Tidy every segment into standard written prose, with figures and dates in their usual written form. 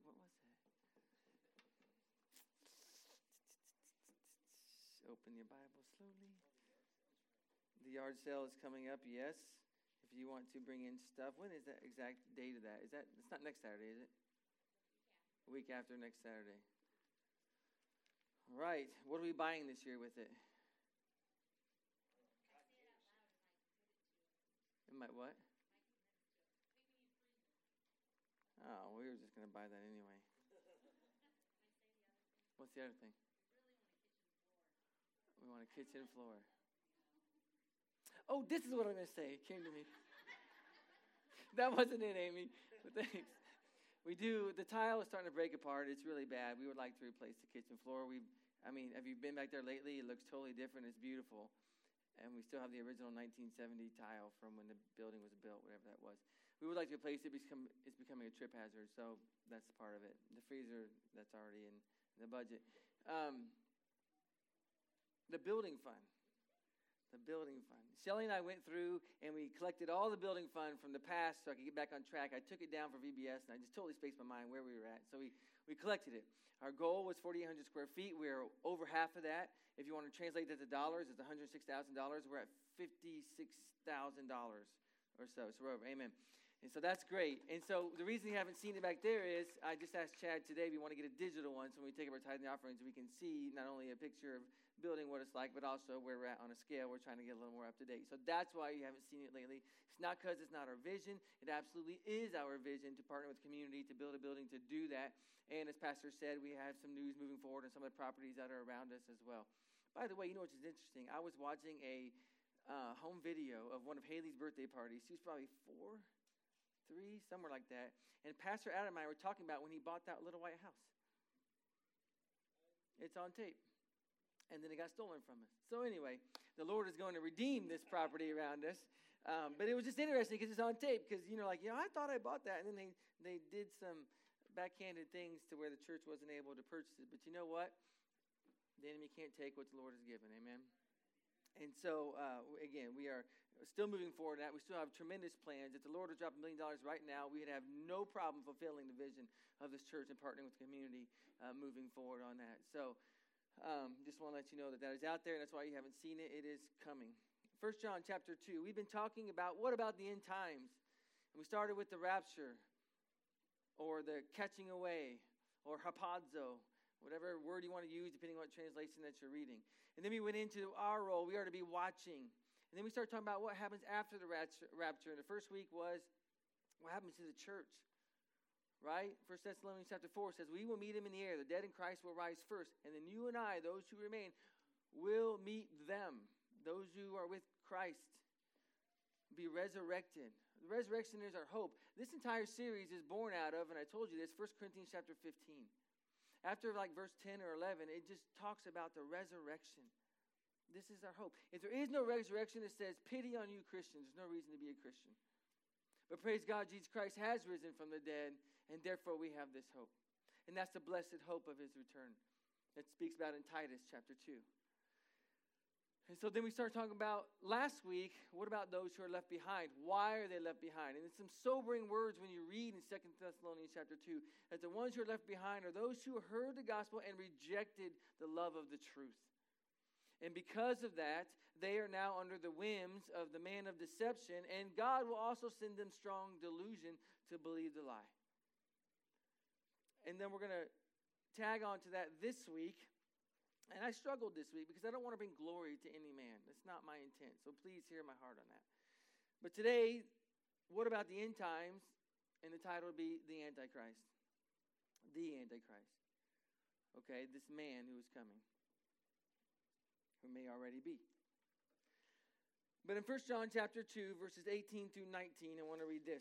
What was that? Open your Bible slowly. The yard sale is coming up, yes. If you want to bring in stuff, when is that exact date of that? It's not next Saturday, is it? A week after next Saturday. All right. What are we buying this year with it? It might what? Oh, we were just going to buy that anyway. What's the other thing? We want a kitchen floor. Oh, this is what I'm going to say. It came to me. That wasn't it, Amy. But thanks. The tile is starting to break apart. It's really bad. We would like to replace the kitchen floor. Have you been back there lately? It looks totally different. It's beautiful. And we still have the original 1970 tile from when the building was built, whatever that was. We would like to replace it. It's becoming a trip hazard, so that's part of it. The freezer, that's already in the budget. The building fund. Shelly and I went through and we collected all the building fund from the past so I could get back on track. I took it down for VBS and I just totally spaced my mind where we were at. So we collected it. Our goal was 4,800 square feet. We're over half of that. If you want to translate that to dollars, it's $106,000. We're at $56,000 or so. So we're over. Amen. And so that's great. And so the reason you haven't seen it back there is I just asked Chad today, we want to get a digital one so when we take up our tithing offerings, we can see not only a picture of building what it's like, but also where we're at on a scale. We're trying to get a little more up to date. So that's why you haven't seen it lately. It's not because it's not our vision. It absolutely is our vision to partner with the community to build a building to do that. And as Pastor said, we have some news moving forward on some of the properties that are around us as well. By the way, you know what's interesting? I was watching a home video of one of Haley's birthday parties. She was probably 4, 3, somewhere like that. And Pastor Adam and I were talking about when he bought that little white house. It's on tape. And then it got stolen from us. So anyway, the Lord is going to redeem this property around us. But it was just interesting because it's on tape. Because, I thought I bought that. And then they did some backhanded things to where the church wasn't able to purchase it. But you know what? The enemy can't take what the Lord has given. Amen? And so, again, we are still moving forward. We still have tremendous plans. If the Lord would drop $1 million right now, we'd have no problem fulfilling the vision of this church and partnering with the community moving forward on that. So, just want to let you know that is out there, and that's why you haven't seen it. It is coming. 1 John chapter 2. We've been talking about what about the end times? And we started with the rapture, or the catching away, or hapazo, whatever word you want to use, depending on what translation that you're reading. And then we went into our role. We are to be watching. And then we started talking about what happens after the rapture. And the first week was what happens to the church. Right? 1 Thessalonians chapter 4 says, we will meet him in the air. The dead in Christ will rise first. And then you and I, those who remain, will meet them. Those who are with Christ, be resurrected. The resurrection is our hope. This entire series is born out of, and I told you this, 1 Corinthians chapter 15. After verse 10 or 11, it just talks about the resurrection. This is our hope. If there is no resurrection, it says, pity on you Christians. There's no reason to be a Christian. But praise God, Jesus Christ has risen from the dead, and therefore we have this hope. And that's the blessed hope of his return that speaks about in Titus chapter 2. And so then we start talking about last week, what about those who are left behind? Why are they left behind? And it's some sobering words when you read in 2 Thessalonians chapter 2, that the ones who are left behind are those who heard the gospel and rejected the love of the truth. And because of that, they are now under the whims of the man of deception, and God will also send them strong delusion to believe the lie. And then we're going to tag on to that this week. And I struggled this week because I don't want to bring glory to any man. That's not my intent. So please hear my heart on that. But today, what about the end times? And the title would be The Antichrist. The Antichrist. Okay, this man who is coming. Who may already be. But in 1 John chapter 2, verses 18 through 19, I want to read this.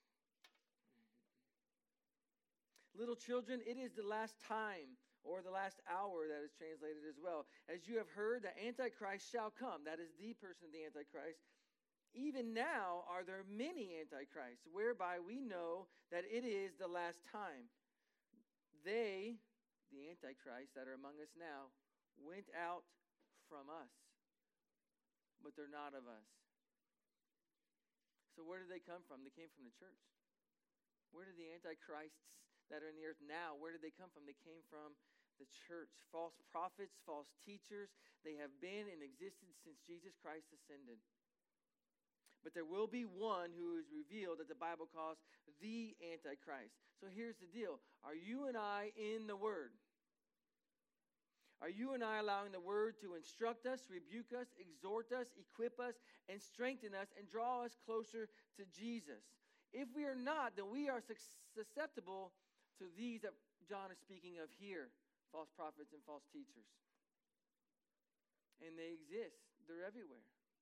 Little children, it is the last time, or the last hour that is translated as well. As you have heard, the Antichrist shall come. That is the person of the Antichrist. Even now are there many Antichrists, whereby we know that it is the last time. They, the Antichrists that are among us now, went out from us, but they're not of us. So where did they come from? They came from the church. Where did the Antichrists that are in the earth now, where did they come from? They came from the church. False prophets, false teachers, they have been in existence since Jesus Christ ascended. But there will be one who is revealed that the Bible calls the Antichrist. So here's the deal. Are you and I in the Word? Are you and I allowing the Word to instruct us, rebuke us, exhort us, equip us, and strengthen us, and draw us closer to Jesus? If we are not, then we are susceptible to these that John is speaking of here, false prophets and false teachers. And they exist. They're everywhere.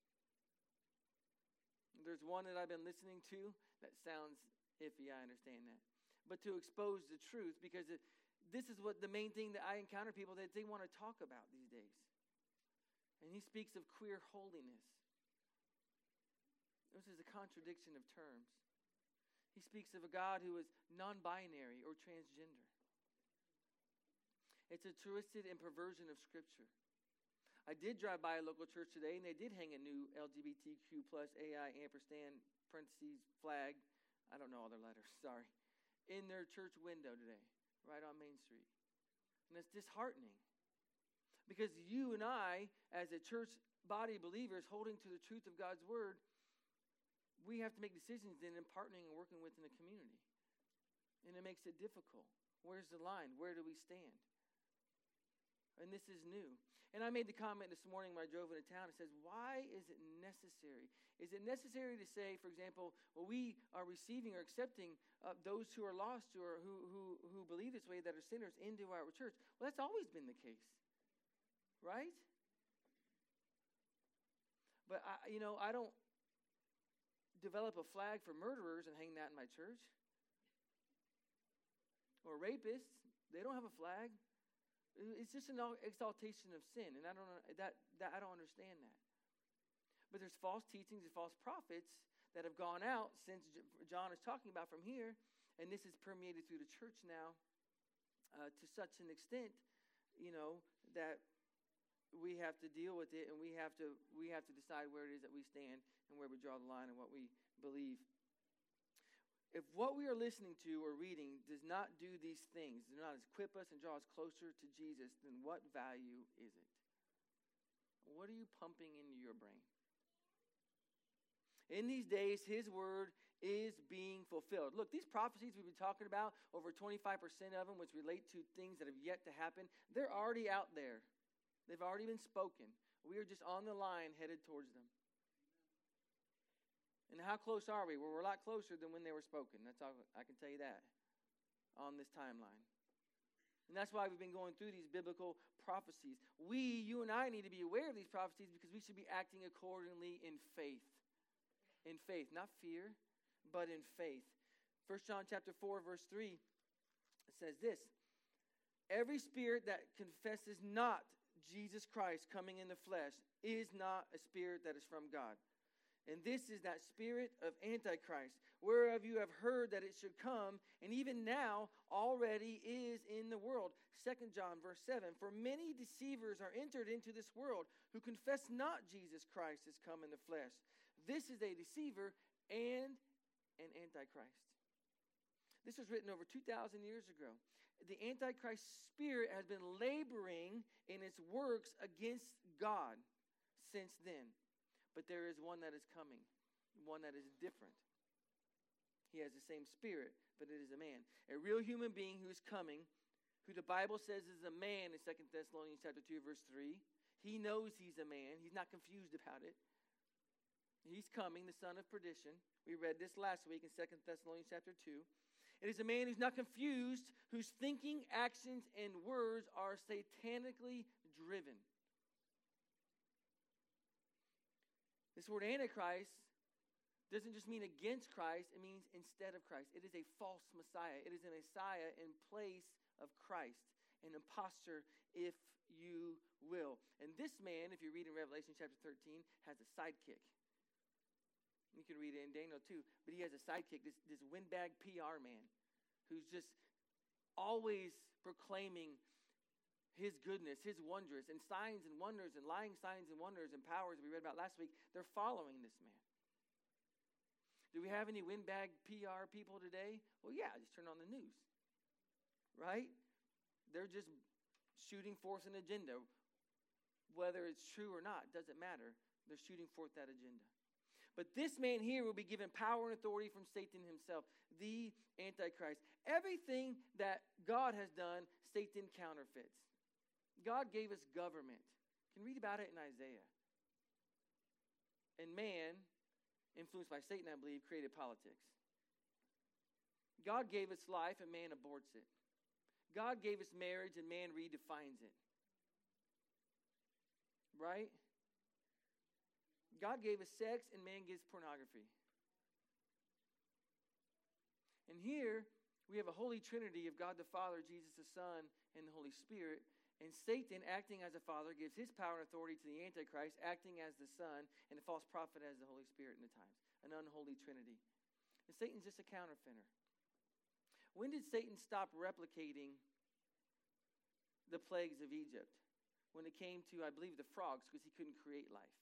There's one that I've been listening to that sounds iffy, I understand that. But to expose the truth, because this is what the main thing that I encounter people that they want to talk about these days. And he speaks of queer holiness. This is a contradiction of terms. He speaks of a God who is non-binary or transgender. It's a twisted and perversion of Scripture. I did drive by a local church today, and they did hang a new LGBTQ plus AI ampersand parentheses flag. I don't know all their letters, sorry. In their church window today, right on Main Street. And it's disheartening. Because you and I, as a church body of believers holding to the truth of God's Word, we have to make decisions in partnering and working within a community. And it makes it difficult. Where's the line? Where do we stand? And this is new. And I made the comment this morning when I drove into town. It says, why is it necessary? Is it necessary to say, for example, well, we are receiving or accepting those who are lost or who believe this way, that are sinners, into our church? Well, that's always been the case, right? But, I don't develop a flag for murderers and hang that in my church. Or rapists, they don't have a flag. It's just an exaltation of sin, and I don't understand that. But there's false teachings and false prophets that have gone out since John is talking about from here, and this is permeated through the church now to such an extent, that we have to deal with it, and we have to decide where it is that we stand and where we draw the line and what we believe. If what we are listening to or reading does not do these things, does not equip us and draw us closer to Jesus, then what value is it? What are you pumping into your brain? In these days, His Word is being fulfilled. Look, these prophecies we've been talking about, over 25% of them, which relate to things that have yet to happen, they're already out there. They've already been spoken. We are just on the line headed towards them. And how close are we? Well, we're a lot closer than when they were spoken. That's all I can tell you that on this timeline. And that's why we've been going through these biblical prophecies. You and I need to be aware of these prophecies because we should be acting accordingly in faith. In faith, not fear, but in faith. 1 John chapter 4, verse 3 says this: every spirit that confesses not Jesus Christ coming in the flesh is not a spirit that is from God. And this is that spirit of Antichrist, whereof you have heard that it should come, and even now already is in the world. 2 John verse 7, for many deceivers are entered into this world, who confess not Jesus Christ is come in the flesh. This is a deceiver and an Antichrist. This was written over 2,000 years ago. The Antichrist spirit has been laboring in its works against God since then. But there is one that is coming, one that is different. He has the same spirit, but it is a man. A real human being who is coming, who the Bible says is a man in 2 Thessalonians chapter 2, verse 3. He knows he's a man. He's not confused about it. He's coming, the son of perdition. We read this last week in 2 Thessalonians chapter 2. It is a man who's not confused, whose thinking, actions, and words are satanically driven. This word Antichrist doesn't just mean against Christ, it means instead of Christ. It is a false Messiah. It is a Messiah in place of Christ, an impostor, if you will. And this man, if you read in Revelation chapter 13, has a sidekick. You can read it in Daniel too, but he has a sidekick, this windbag PR man, who's just always proclaiming His goodness, His wonders, and signs and wonders, and lying signs and wonders and powers we read about last week. They're following this man. Do we have any windbag PR people today? Well, yeah, just turn on the news. right? They're just shooting forth an agenda. Whether it's true or not, doesn't matter. They're shooting forth that agenda. But this man here will be given power and authority from Satan himself, the Antichrist. Everything that God has done, Satan counterfeits. God gave us government. You can read about it in Isaiah. And man, influenced by Satan, I believe, created politics. God gave us life and man aborts it. God gave us marriage and man redefines it. Right? God gave us sex and man gives pornography. And here we have a holy trinity of God the Father, Jesus the Son, and the Holy Spirit. And Satan, acting as a father, gives his power and authority to the Antichrist, acting as the Son, and the false prophet as the Holy Spirit in the times. An unholy trinity. And Satan's just a counterfeiter. When did Satan stop replicating the plagues of Egypt? When it came to, I believe, the frogs, because he couldn't create life.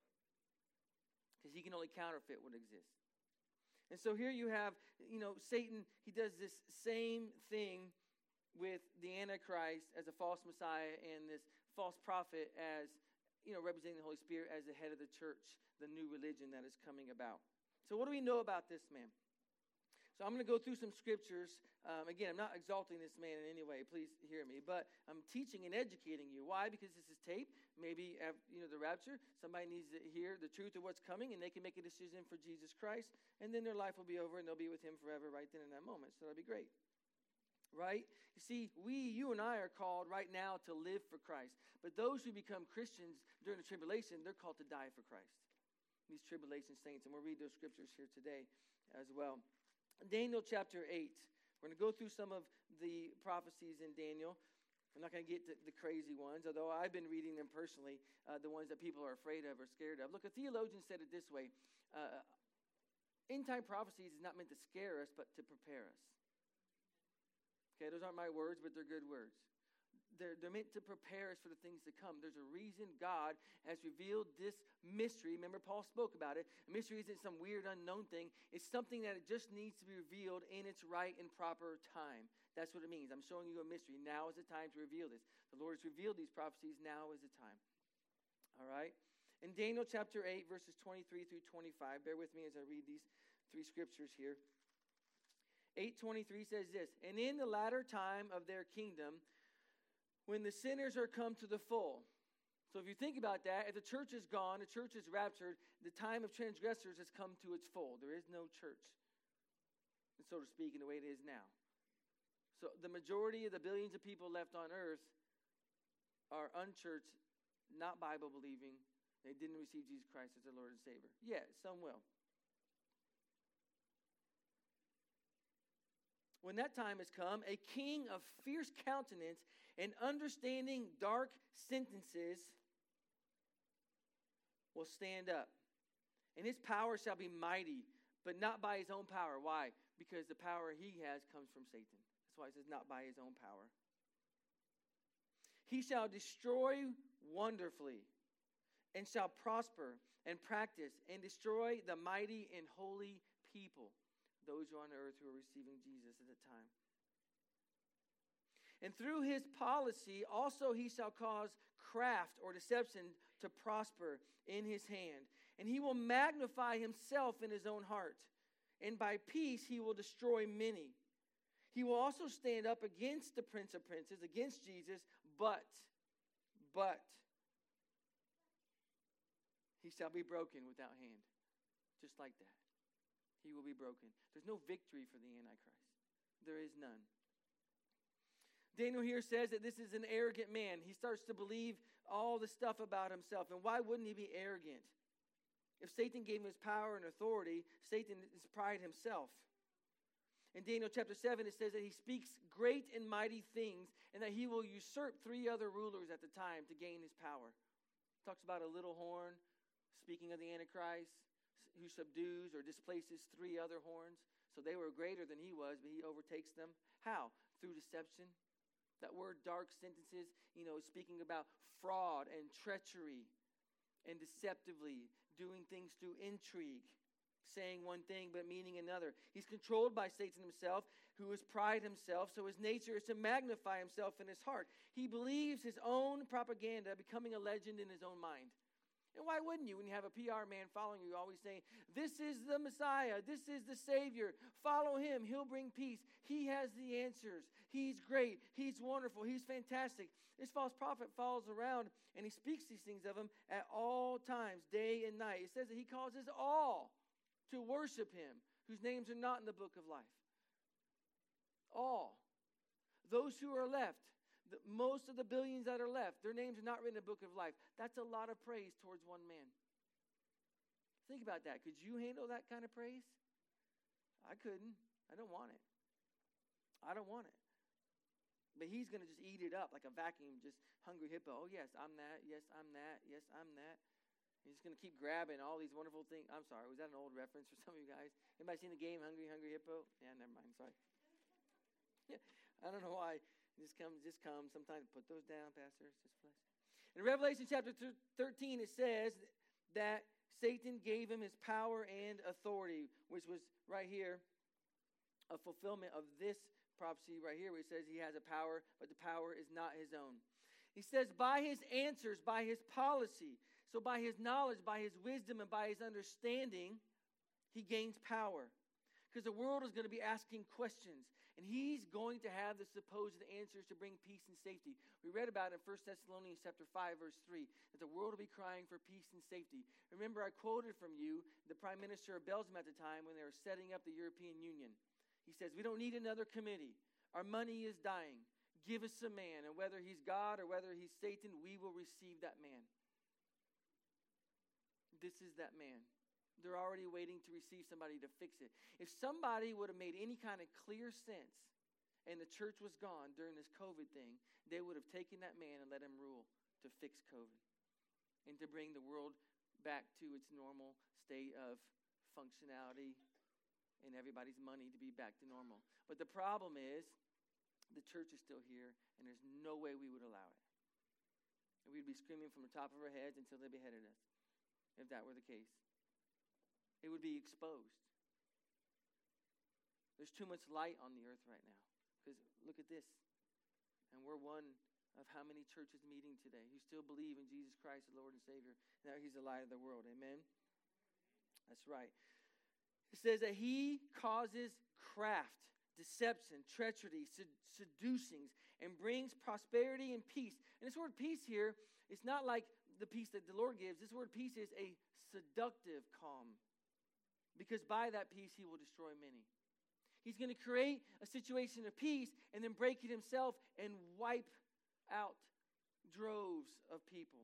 Because he can only counterfeit what exists. And so here you have, Satan, he does this same thing with the Antichrist as a false Messiah and this false prophet as, representing the Holy Spirit as the head of the church, the new religion that is coming about. So what do we know about this man? So I'm going to go through some scriptures. Again, I'm not exalting this man in any way. Please hear me. But I'm teaching and educating you. Why? Because this is tape. Maybe, the rapture, somebody needs to hear the truth of what's coming, and they can make a decision for Jesus Christ, and then their life will be over, and they'll be with him forever right then in that moment. So that'll be great. Right? You see, you and I are called right now to live for Christ. But those who become Christians during the tribulation, they're called to die for Christ. These tribulation saints. And we'll read those scriptures here today as well. Daniel chapter 8. We're going to go through some of the prophecies in Daniel. I'm not going to get to the crazy ones, although I've been reading them personally, the ones that people are afraid of or scared of. Look, a theologian said it this way. End-time prophecies is not meant to scare us, but to prepare us. Okay, those aren't my words, but they're good words. They're meant to prepare us for the things to come. There's a reason God has revealed this mystery. Remember, Paul spoke about it. A mystery isn't some weird unknown thing. It's something that it just needs to be revealed in its right and proper time. That's what it means. I'm showing you a mystery. Now is the time to reveal this. The Lord has revealed these prophecies. Now is the time. All right? In Daniel chapter 8, verses 23 through 25, bear with me as I read these three scriptures here. 8:23 says this, "And in the latter time of their kingdom, when the sinners are come to the full." So if you think about that, if the church is gone, the church is raptured, the time of transgressors has come to its full. There is no church, so to speak, in the way it is now. So the majority of the billions of people left on earth are unchurched, not Bible-believing. They didn't receive Jesus Christ as their Lord and Savior. Yeah, some will. When that time has come, a king of fierce countenance and understanding dark sentences will stand up. And his power shall be mighty, but not by his own power. Why? Because the power he has comes from Satan. That's why it says not by his own power. He shall destroy wonderfully and shall prosper and practice and destroy the mighty and holy people. Those who are on earth who are receiving Jesus at the time. And through his policy also he shall cause craft or deception to prosper in his hand. And he will magnify himself in his own heart. And by peace he will destroy many. He will also stand up against the Prince of Princes, against Jesus, but he shall be broken without hand. Just like that. He will be broken. There's no victory for the Antichrist. There is none. Daniel here says that this is an arrogant man. He starts to believe all the stuff about himself. And why wouldn't he be arrogant? If Satan gave him his power and authority, Satan is pride himself. In Daniel chapter 7, it says that he speaks great and mighty things and that he will usurp 3 other rulers at the time to gain his power. It talks about a little horn, speaking of the Antichrist, who subdues or displaces 3 other horns. So they were greater than he was, but he overtakes them. How? Through deception. That word dark sentences, speaking about fraud and treachery and deceptively doing things through intrigue, saying one thing but meaning another. He's controlled by Satan himself, who is pride himself, so his nature is to magnify himself in his heart. He believes his own propaganda, becoming a legend in his own mind. And why wouldn't you when you have a PR man following you, always saying, this is the Messiah, this is the Savior, follow him, he'll bring peace. He has the answers. He's great, he's wonderful, he's fantastic. This false prophet follows around and he speaks these things of him at all times, day and night. It says that he causes all to worship him, whose names are not in the book of life. All. Those who are left, most of the billions that are left, their names are not written in the book of life. That's a lot of praise towards one man. Think about that. Could you handle that kind of praise? I couldn't. I don't want it. I don't want it. But he's going to just eat it up like a vacuum, just hungry hippo. Oh, yes, I'm that. Yes, I'm that. Yes, I'm that. He's just going to keep grabbing all these wonderful things. I'm sorry. Was that an old reference for some of you guys? Anybody seen the game Hungry, Hungry Hippo? Yeah, never mind. Sorry. Yeah, I don't know why. Just come. Sometimes put those down, Pastor. It's just flesh. In Revelation chapter 13, it says that Satan gave him his power and authority, which was right here a fulfillment of this prophecy right here, where he says he has a power, but the power is not his own. He says by his answers, by his policy, so by his knowledge, by his wisdom, and by his understanding, he gains power. Because the world is going to be asking questions. And he's going to have the supposed answers to bring peace and safety. We read about it in 1 Thessalonians chapter 5, verse 3, that the world will be crying for peace and safety. Remember, I quoted from you the Prime Minister of Belgium at the time when they were setting up the European Union. He says, we don't need another committee. Our money is dying. Give us a man, and whether he's God or whether he's Satan, we will receive that man. This is that man. They're already waiting to receive somebody to fix it. If somebody would have made any kind of clear sense and the church was gone during this COVID thing, they would have taken that man and let him rule to fix COVID and to bring the world back to its normal state of functionality and everybody's money to be back to normal. But the problem is the church is still here and there's no way we would allow it. And we'd be screaming from the top of our heads until they beheaded us, if that were the case. It would be exposed. There's too much light on the earth right now. Because look at this. And we're one of how many churches meeting today who still believe in Jesus Christ, the Lord and Savior. Now he's the light of the world. Amen? That's right. It says that he causes craft, deception, treachery, seducings, and brings prosperity and peace. And this word peace here, it's not like the peace that the Lord gives. This word peace is a seductive calm. Because by that peace, he will destroy many. He's going to create a situation of peace and then break it himself and wipe out droves of people.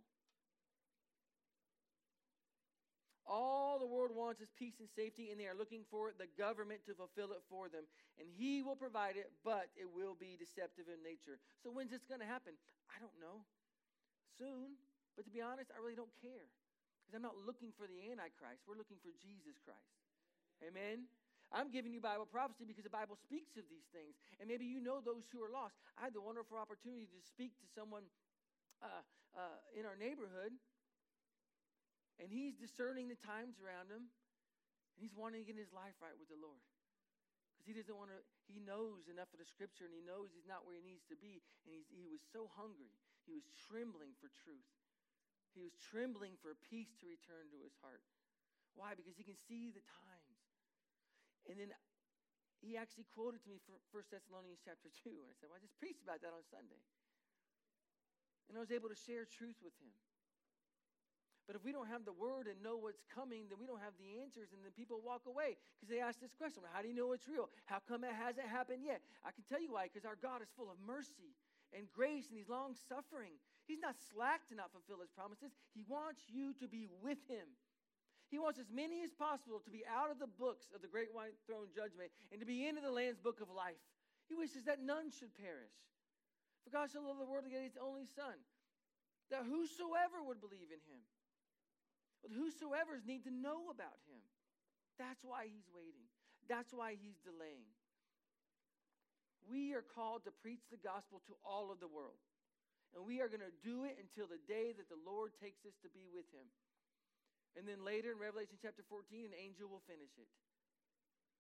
All the world wants is peace and safety, and they are looking for the government to fulfill it for them. And he will provide it, but it will be deceptive in nature. So when's this going to happen? I don't know. Soon. But to be honest, I really don't care. Because I'm not looking for the Antichrist. We're looking for Jesus Christ. Amen? I'm giving you Bible prophecy because the Bible speaks of these things. And maybe you know those who are lost. I had the wonderful opportunity to speak to someone in our neighborhood. And he's discerning the times around him. And he's wanting to get his life right with the Lord. Because he doesn't want to, he knows enough of the scripture and he knows he's not where he needs to be. And he was so hungry. He was trembling for truth. He was trembling for peace to return to his heart. Why? Because he can see the times. And then he actually quoted to me from 1 Thessalonians chapter 2. And I said, well, I just preached about that on Sunday. And I was able to share truth with him. But if we don't have the word and know what's coming, then we don't have the answers, and then people walk away because they ask this question, well, how do you know it's real? How come it hasn't happened yet? I can tell you why, because our God is full of mercy and grace, and he's long-suffering. He's not slack to not fulfill his promises. He wants you to be with him. He wants as many as possible to be out of the books of the great white throne judgment and to be into the Lamb's book of life. He wishes that none should perish. For God so loved the world that he gave his only Son, that whosoever would believe in him. But whosoever's need to know about him. That's why he's waiting. That's why he's delaying. We are called to preach the gospel to all of the world. And we are going to do it until the day that the Lord takes us to be with him. And then later in Revelation chapter 14, an angel will finish it.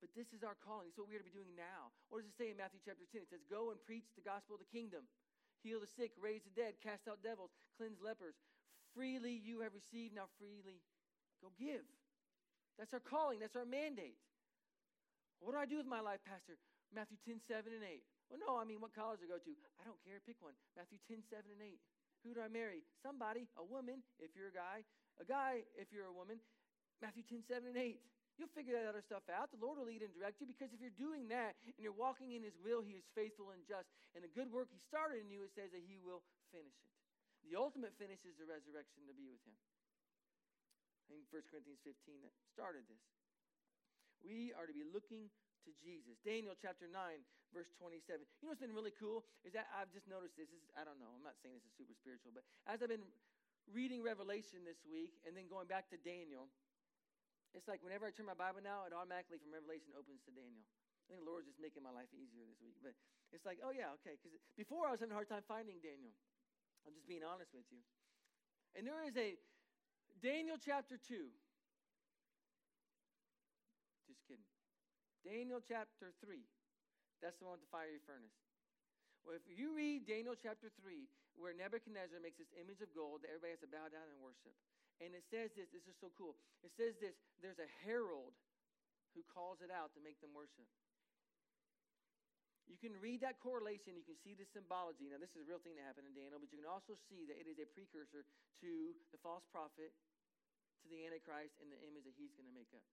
But this is our calling. It's what we are to be doing now. What does it say in Matthew chapter 10? It says, go and preach the gospel of the kingdom. Heal the sick, raise the dead, cast out devils, cleanse lepers. Freely you have received, now freely go give. That's our calling. That's our mandate. What do I do with my life, Pastor? Matthew 10, 7, and 8. Well, no, I mean, what college to go to? I don't care. Pick one. Matthew 10, 7, and 8. Who do I marry? Somebody, a woman, if you're a guy if you're a woman. Matthew 10, 7, and 8. You'll figure that other stuff out. The Lord will lead and direct you, because if you're doing that and you're walking in his will, he is faithful and just. And the good work he started in you, it says that he will finish it. The ultimate finish is the resurrection to be with him. In 1 Corinthians 15 that started this. We are to be looking to Jesus. Daniel chapter 9, verse 27. You know what's been really cool is that I've just noticed this. I don't know, I'm not saying this is super spiritual, but as I've been reading Revelation this week and then going back to Daniel, it's like whenever I turn my Bible now, it automatically from Revelation opens to Daniel. I think the Lord's just making my life easier this week. But it's like, oh yeah, okay. Because before I was having a hard time finding Daniel. I'm just being honest with you. And there is a Daniel chapter 2. Just kidding. Daniel chapter 3. That's the one with the fiery furnace. Well, if you read Daniel chapter 3, where Nebuchadnezzar makes this image of gold that everybody has to bow down and worship. And it says this is so cool. It says this, there's a herald who calls it out to make them worship. You can read that correlation. You can see the symbology. Now, this is a real thing that happened in Daniel, but you can also see that it is a precursor to the false prophet, to the Antichrist, and the image that he's going to make up.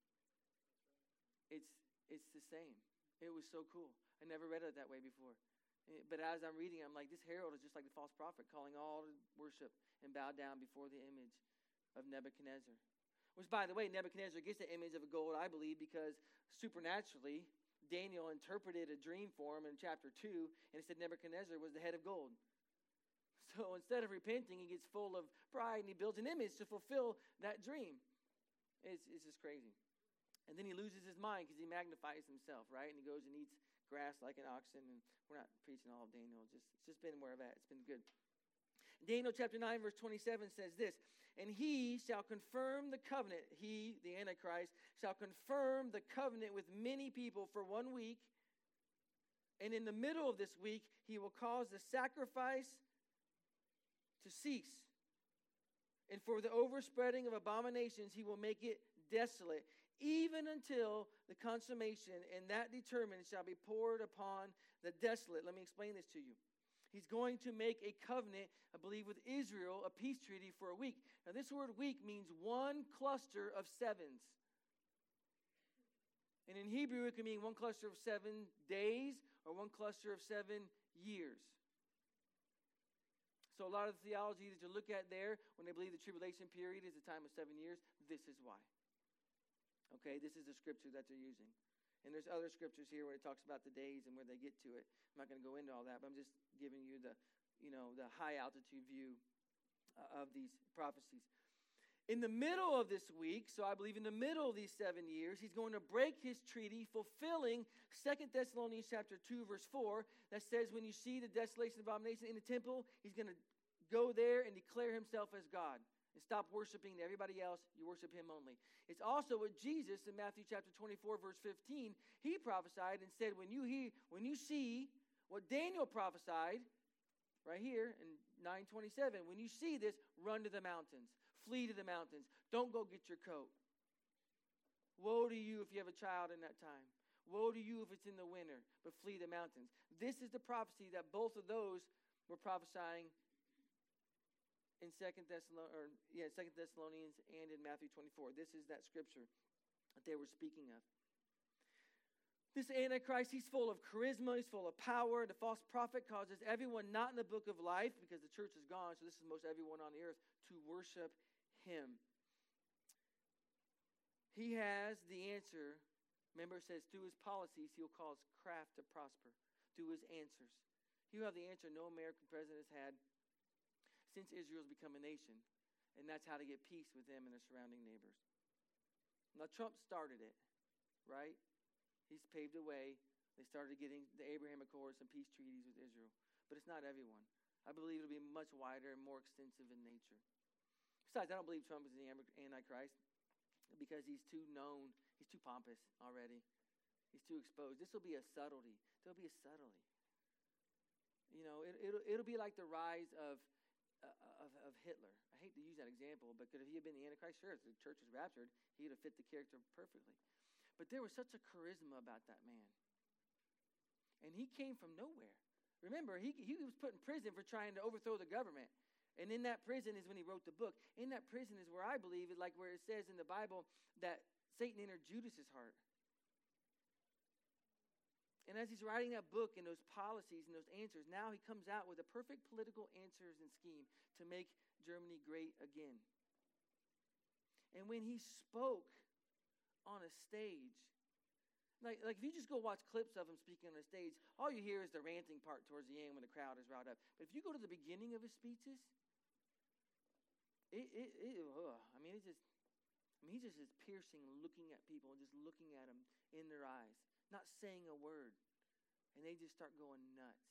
It's the same. It was so cool. I never read it that way before. But as I'm reading, I'm like, this herald is just like the false prophet, calling all to worship and bow down before the image of Nebuchadnezzar. Which, by the way, Nebuchadnezzar gets the image of a gold, I believe, because supernaturally, Daniel interpreted a dream for him in chapter 2, and it said Nebuchadnezzar was the head of gold. So instead of repenting, he gets full of pride, and he builds an image to fulfill that dream. It's just crazy. And then he loses his mind because he magnifies himself, right? And he goes and eats grass like an oxen. And we're not preaching all of Daniel. It's just been where I've at. It's been good. Daniel chapter 9, verse 27 says this, and he shall confirm the covenant, he, the Antichrist, shall confirm the covenant with many people for 1 week. And in the middle of this week, he will cause the sacrifice to cease. And for the overspreading of abominations, he will make it desolate, even until the consummation, and that determined shall be poured upon the desolate. Let me explain this to you. He's going to make a covenant, I believe, with Israel, a peace treaty for a week. Now, this word week means one cluster of sevens. And in Hebrew, it can mean one cluster of 7 days or one cluster of 7 years. So a lot of the theology that you look at there, when they believe the tribulation period is a time of 7 years, this is why. Okay, this is the scripture that they're using. And there's other scriptures here where it talks about the days and where they get to it. I'm not going to go into all that, but I'm just giving you the high altitude view of these prophecies. In the middle of this week, so I believe in the middle of these 7 years, he's going to break his treaty, fulfilling 2 Thessalonians chapter 2, verse 4, that says when you see the desolation and abomination in the temple, he's going to go there and declare himself as God. And stop worshiping everybody else. You worship him only. It's also what Jesus in Matthew chapter 24, verse 15, he prophesied and said, when you see what Daniel prophesied, right here in 9:27, when you see this, run to the mountains. Flee to the mountains. Don't go get your coat. Woe to you if you have a child in that time. Woe to you if it's in the winter, but flee the mountains. This is the prophecy that both of those were prophesying in 2 Thessalonians and in Matthew 24. This is that scripture that they were speaking of. This Antichrist, he's full of charisma, he's full of power. The false prophet causes everyone not in the book of life, because the church is gone, so this is most everyone on the earth, to worship him. He has the answer. Remember, it says through his policies, he'll cause craft to prosper. Through his answers. He'll have the answer no American president has had since Israel's become a nation. And that's how to get peace with them and their surrounding neighbors. Now, Trump started it, right? He's paved the way. They started getting the Abraham Accords and peace treaties with Israel. But it's not everyone. I believe it'll be much wider and more extensive in nature. Besides, I don't believe Trump is the Antichrist because he's too known. He's too pompous already. He's too exposed. This will be a subtlety. There'll be a subtlety. It'll be like the rise of Hitler. I hate to use that example, but could he have been the Antichrist? Sure, if the church was raptured, he would have fit the character perfectly. But there was such a charisma about that man. And he came from nowhere. Remember, he was put in prison for trying to overthrow the government. And in that prison is when he wrote the book. In that prison is where I believe, like where it says in the Bible, that Satan entered Judas's heart. And as he's writing that book and those policies and those answers, now he comes out with a perfect political answers and scheme to make Germany great again. And when he spoke on a stage, like if you just go watch clips of him speaking on a stage, all you hear is the ranting part towards the end when the crowd is riled up. But if you go to the beginning of his speeches, he's just piercing, looking at people and just looking at them in their eyes, not saying a word. And they just start going nuts.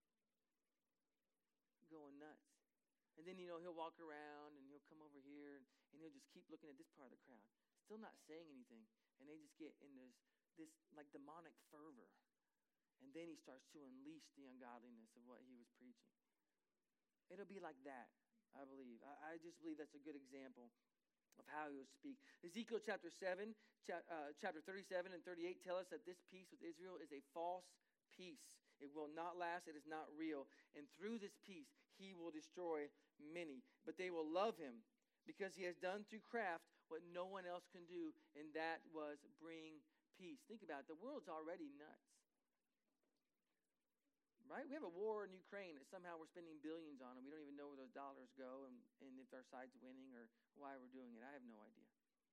And then, he'll walk around and he'll come over here and he'll just keep looking at this part of the crowd, still not saying anything. And they just get in this like demonic fervor. And then he starts to unleash the ungodliness of what he was preaching. It'll be like that, I believe. I just believe that's a good example of how he will speak. Ezekiel chapter 7, chapter 37 and 38 tell us that this peace with Israel is a false peace. It will not last. It is not real. And through this peace, he will destroy many. But they will love him because he has done through craft what no one else can do, and that was bring peace. Think about it. The world's already nuts. Right? We have a war in Ukraine that somehow we're spending billions on, and we don't even know where those dollars go and if our side's winning or why we're doing it. I have no idea.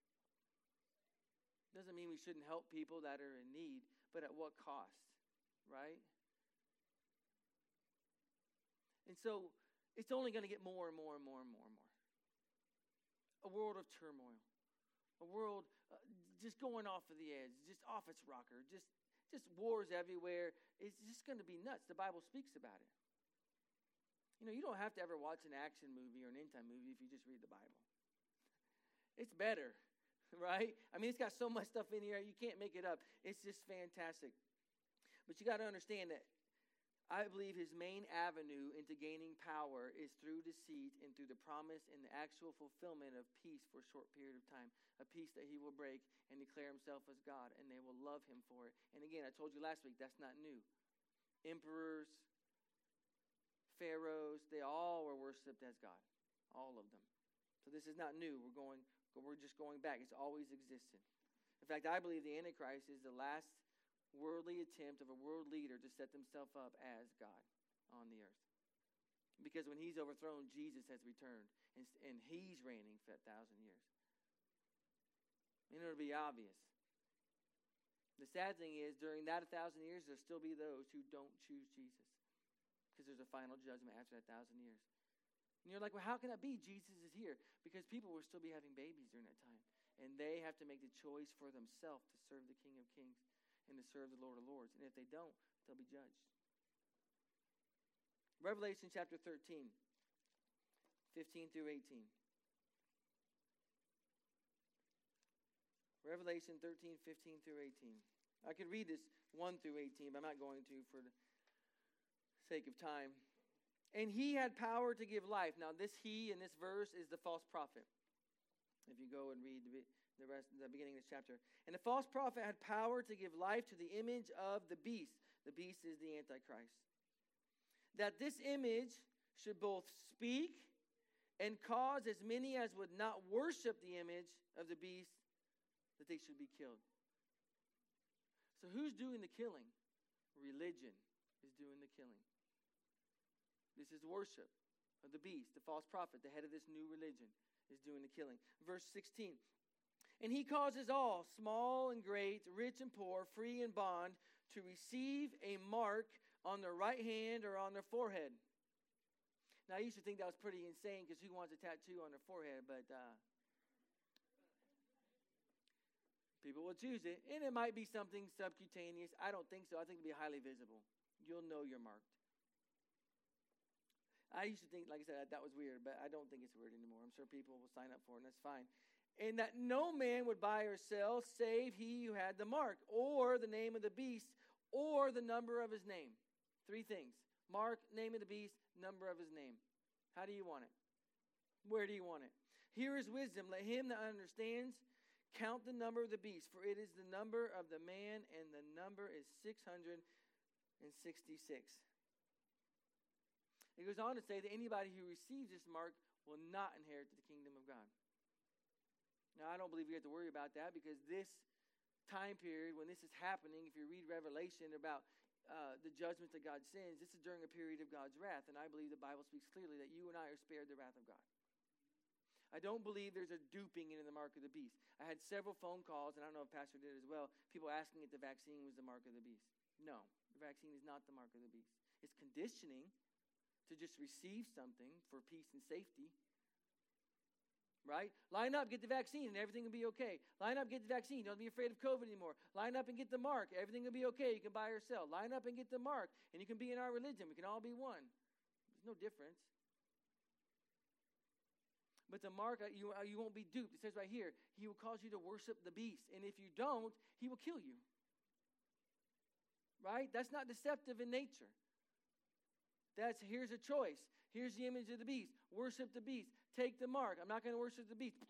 Doesn't mean we shouldn't help people that are in need, but at what cost? Right? And so it's only going to get more and more and more and more and more. A world of turmoil. A world just going off of the edge, just off its rocker, just wars everywhere. It's just going to be nuts. The Bible speaks about it. You don't have to ever watch an action movie or an end-time movie if you just read the Bible. It's better, right? It's got so much stuff in here, you can't make it up. It's just fantastic. But you got to understand that I believe his main avenue into gaining power is through deceit and through the promise and the actual fulfillment of peace for a short period of time, a peace that he will break and declare himself as God, and they will love him for it. And again, I told you last week, that's not new. Emperors, pharaohs, they all were worshipped as God, all of them. So this is not new. We're just going back. It's always existed. In fact, I believe the Antichrist is the last worldly attempt of a world leader to set themselves up as God on the earth. Because when he's overthrown, Jesus has returned, and he's reigning for 1,000 years. And it'll be obvious. The sad thing is, during that 1,000 years, there'll still be those who don't choose Jesus. Because there's a final judgment after that 1,000 years. And you're like, well, how can that be? Jesus is here. Because people will still be having babies during that time. And they have to make the choice for themselves to serve the King of Kings and to serve the Lord of Lords. And if they don't, they'll be judged. Revelation chapter 13, 15 through 18. Revelation 13, 15 through 18. I could read this 1 through 18, but I'm not going to for the sake of time. And he had power to give life. Now this he in this verse is the false prophet. If you go and read the beginning of this chapter. And the false prophet had power to give life to the image of the beast. The beast is the Antichrist. That this image should both speak and cause as many as would not worship the image of the beast that they should be killed. So who's doing the killing? Religion is doing the killing. This is worship of the beast. The false prophet, the head of this new religion, is doing the killing. Verse 16. And he causes all, small and great, rich and poor, free and bond, to receive a mark on their right hand or on their forehead. Now, I used to think that was pretty insane because who wants a tattoo on their forehead? But people will choose it. And it might be something subcutaneous. I don't think so. I think it'll be highly visible. You'll know you're marked. I used to think, like I said, that was weird, but I don't think it's weird anymore. I'm sure people will sign up for it, and that's fine. and that no man would buy or sell save he who had the mark, or the name of the beast, or the number of his name. 3 things. Mark, name of the beast, number of his name. How do you want it? Where do you want it? Here is wisdom. Let him that understands count the number of the beast, for it is the number of the man, and the number is 666. It goes on to say that anybody who receives this mark will not inherit the kingdom of God. Now, I don't believe you have to worry about that, because this time period, when this is happening, if you read Revelation about the judgment that God sends, this is during a period of God's wrath, and I believe the Bible speaks clearly that you and I are spared the wrath of God. I don't believe there's a duping in the mark of the beast. I had several phone calls, and I don't know if Pastor did as well, people asking if the vaccine was the mark of the beast. No, the vaccine is not the mark of the beast. It's conditioning to just receive something for peace and safety. Right? Line up, get the vaccine, and everything will be okay. Line up, get the vaccine. Don't be afraid of COVID anymore. Line up and get the mark. Everything will be okay. You can buy or sell. Line up and get the mark, and you can be in our religion. We can all be one. There's no difference. But the mark, you won't be duped. It says right here, he will cause you to worship the beast. And if you don't, he will kill you. Right? That's not deceptive in nature. Here's a choice. Here's the image of the beast. Worship the beast. Take the mark. I'm not going to worship the beast.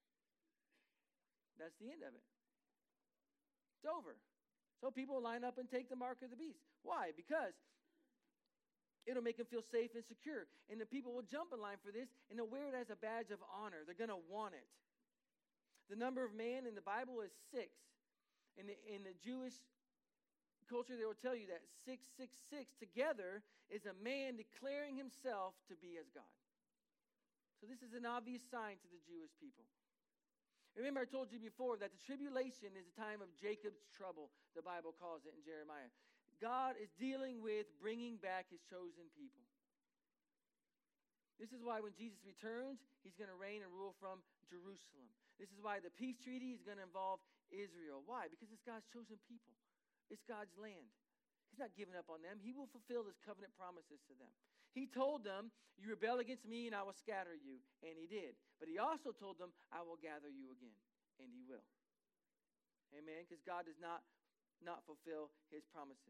That's the end of it. It's over. So people line up and take the mark of the beast. Why? Because it'll make them feel safe and secure. And the people will jump in line for this, and they'll wear it as a badge of honor. They're going to want it. The number of man in the Bible is 6. In the Jewish culture, they will tell you that 666 together is a man declaring himself to be as God. So this is an obvious sign to the Jewish people. Remember, I told you before that the tribulation is a time of Jacob's trouble, the Bible calls it in Jeremiah. God is dealing with bringing back his chosen people. This is why when Jesus returns, he's going to reign and rule from Jerusalem. This is why the peace treaty is going to involve Israel. Why? Because it's God's chosen people. It's God's land. He's not giving up on them. He will fulfill his covenant promises to them. He told them, you rebel against me and I will scatter you. And he did. But he also told them, I will gather you again. And he will. Amen? Because God does not fulfill his promises.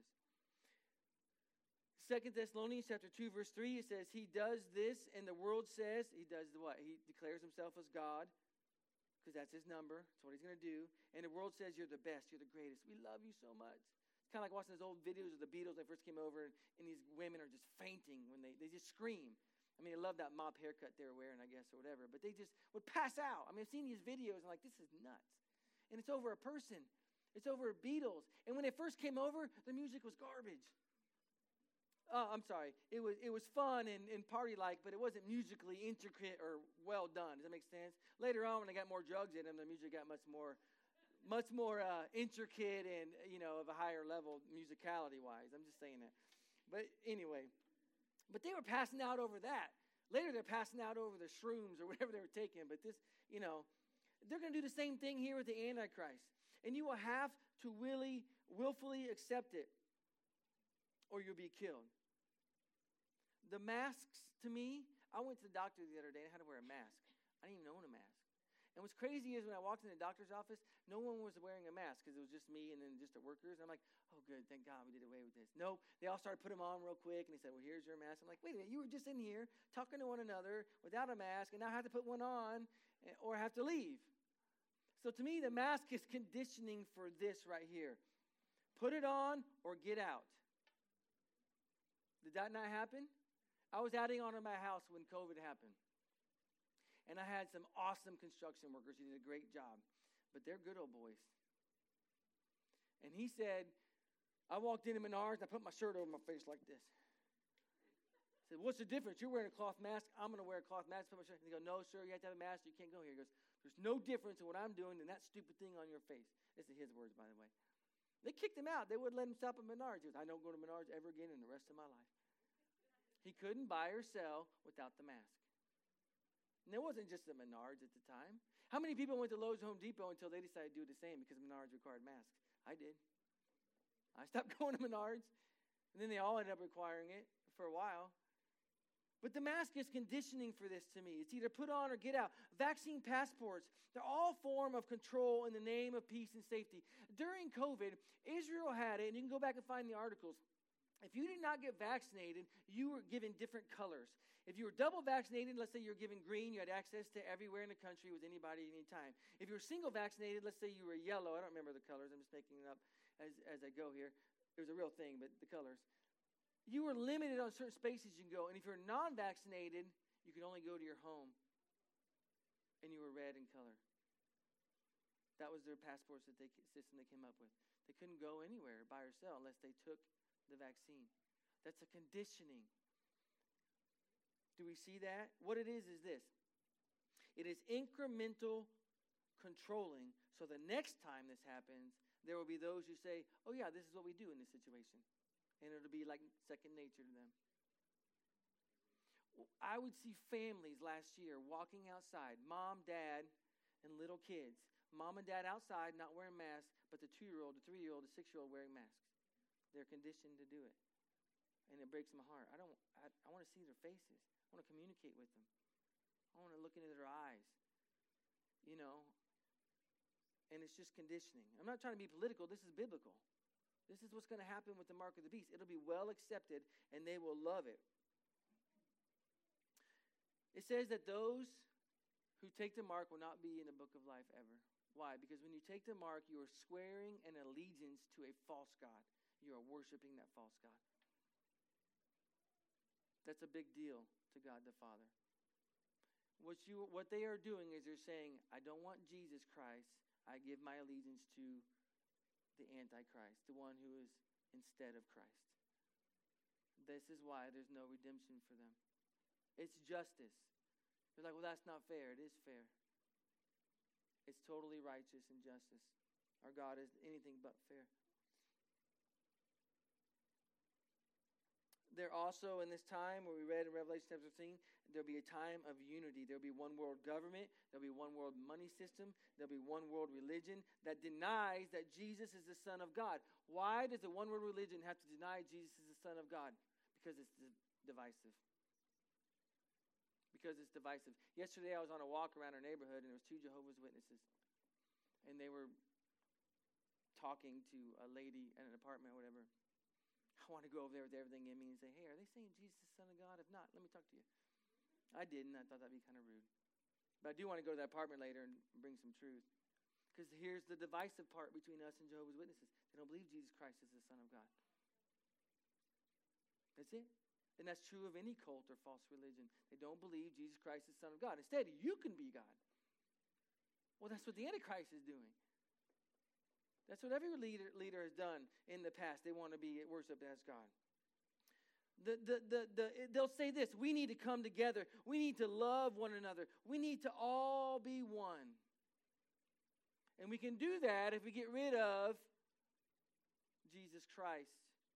2 Thessalonians chapter 2, verse 3, it says, he does this, and the world says, he does what? He declares himself as God, because that's his number. That's what he's going to do. And the world says, you're the best, you're the greatest. We love you so much. It's kind of like watching those old videos of the Beatles when they first came over, and these women are just fainting when they just scream. I mean, I love that mop haircut they were wearing, I guess, or whatever. But they just would pass out. I mean, I've seen these videos, and I'm like, this is nuts. And it's over a person. It's over Beatles. And when they first came over, the music was garbage. I'm sorry. It was fun and party-like, but it wasn't musically intricate or well done. Does that make sense? Later on, when they got more drugs in them, the music got much more intricate and, of a higher level musicality-wise. I'm just saying that. But anyway, but they were passing out over that. Later, they're passing out over the shrooms or whatever they were taking. But this, they're going to do the same thing here with the Antichrist. And you will have to willfully accept it, or you'll be killed. The masks, to me, I went to the doctor the other day and I had to wear a mask. I didn't even own a mask. And what's crazy is when I walked in the doctor's office, no one was wearing a mask because it was just me and then just the workers. And I'm like, oh, good, thank God we did away with this. Nope, they all started putting them on real quick, and they said, well, here's your mask. I'm like, wait a minute, you were just in here talking to one another without a mask, and now I have to put one on or I have to leave. So to me, the mask is conditioning for this right here. Put it on or get out. Did that not happen? I was adding on to my house when COVID happened. And I had some awesome construction workers who did a great job. But they're good old boys. And he said, I walked into Menards and I put my shirt over my face like this. I said, what's the difference? You're wearing a cloth mask. I'm going to wear a cloth mask. Put my shirt. And he goes, no, sir, you have to have a mask. You can't go here. He goes, there's no difference in what I'm doing than that stupid thing on your face. This is his words, by the way. They kicked him out. They wouldn't let him stop at Menards. He goes, I don't go to Menards ever again in the rest of my life. He couldn't buy or sell without the mask. And it wasn't just the Menards at the time. How many people went to Lowe's, Home Depot until they decided to do the same because Menards required masks? I did. I stopped going to Menards, and then they all ended up requiring it for a while. But the mask is conditioning for this to me. It's either put on or get out. Vaccine passports, they're all form of control in the name of peace and safety. During COVID, Israel had it, and you can go back and find the articles. If you did not get vaccinated, you were given different colors. If you were double vaccinated, let's say you were given green, you had access to everywhere in the country with anybody at any time. If you were single vaccinated, let's say you were yellow. I don't remember the colors. I'm just making it up as I go here. It was a real thing, but the colors. You were limited on certain spaces you can go. And if you're non-vaccinated, you could only go to your home. And you were red in color. That was their passport system they came up with. They couldn't go anywhere, buy or sell, unless they took the vaccine. That's a conditioning. Do we see that? What it is this. It is incremental controlling. So the next time this happens, there will be those who say, oh yeah, this is what we do in this situation. And it'll be like second nature to them. I would see families last year walking outside, mom, dad, and little kids. Mom and dad outside not wearing masks, but the 2-year-old, the 3-year-old, the 6-year-old wearing masks. They're conditioned to do it. And it breaks my heart. I want to see their faces. I want to communicate with them. I want to look into their eyes. You know, and it's just conditioning. I'm not trying to be political. This is biblical. This is what's going to happen with the mark of the beast. It'll be well accepted, and they will love it. It says that those who take the mark will not be in the book of life ever. Why? Because when you take the mark, you are swearing an allegiance to a false god. You are worshiping that false god. That's a big deal to God the Father. What they are doing is they're saying, I don't want Jesus Christ. I give my allegiance to the Antichrist, the one who is instead of Christ. This is why there's no redemption for them. It's justice. They're like, well, that's not fair. It is fair. It's totally righteous and justice. Our God is anything but fair. There also, in this time where we read in Revelation chapter 13, there'll be a time of unity. There'll be one world government. There'll be one world money system. There'll be one world religion that denies that Jesus is the Son of God. Why does the one world religion have to deny Jesus is the Son of God? Because it's divisive. Because it's divisive. Yesterday I was on a walk around our neighborhood, and there was 2 Jehovah's Witnesses. And they were talking to a lady at an apartment or whatever. I want to go over there with everything in me and say, hey, are they saying Jesus is the Son of God? If not, let me talk to you. I didn't. I thought that'd be kind of rude. But I do want to go to that apartment later and bring some truth. Because here's the divisive part between us and Jehovah's Witnesses. They don't believe Jesus Christ is the Son of God. That's it. And that's true of any cult or false religion. They don't believe Jesus Christ is the Son of God. Instead, you can be God. Well, that's what the Antichrist is doing. That's what every leader has done in the past. They want to be worshipped as God. They'll say this, we need to come together. We need to love one another. We need to all be one. And we can do that if we get rid of Jesus Christ.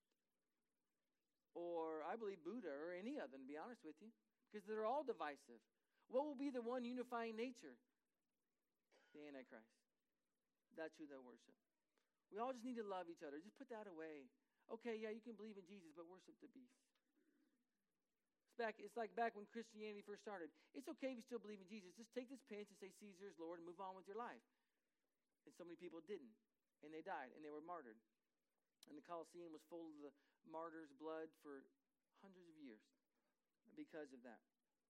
Or I believe Buddha or any of them, to be honest with you. Because they're all divisive. What will be the one unifying nature? The Antichrist. That's who they'll worship. We all just need to love each other. Just put that away. Okay, yeah, you can believe in Jesus, but worship the beast. It's like back when Christianity first started. It's okay if you still believe in Jesus. Just take this pinch and say Caesar is Lord and move on with your life. And so many people didn't. And they died, and they were martyred. And the Colosseum was full of the martyrs' blood for hundreds of years because of that.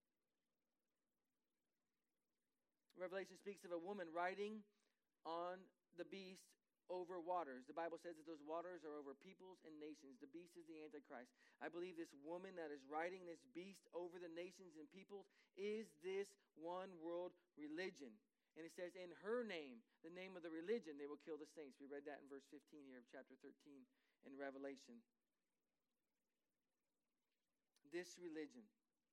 Revelation speaks of a woman riding on the beast over waters. The Bible says that those waters are over peoples and nations. The beast is the Antichrist. I believe this woman that is riding this beast over the nations and peoples is this one world religion. And it says, in her name, the name of the religion, they will kill the saints. We read that in verse 15 here of chapter 13 in Revelation. This religion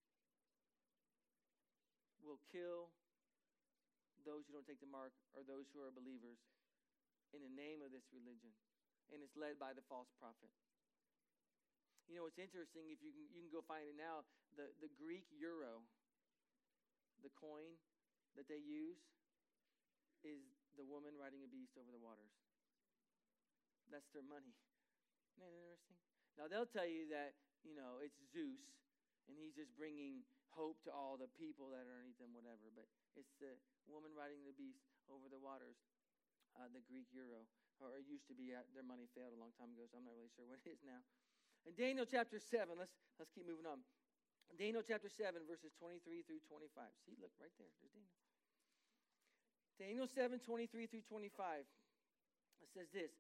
will kill those who don't take the mark or those who are believers in the name of this religion. And it's led by the false prophet. You know, what's interesting, if you can go find it now, the Greek euro, the coin that they use, is the woman riding a beast over the waters. That's their money. Isn't that interesting? Now, they'll tell you that, you know, it's Zeus, and he's just bringing hope to all the people that are underneath him, whatever. But it's the woman riding the beast over the waters, the Greek euro, or it used to be. Their money failed a long time ago, so I'm not really sure what it is now. In Daniel chapter 7, let's keep moving on. Daniel chapter 7, verses 23 through 25. See, look, right there. There's Daniel. Daniel 7, 23 through 25. It says this.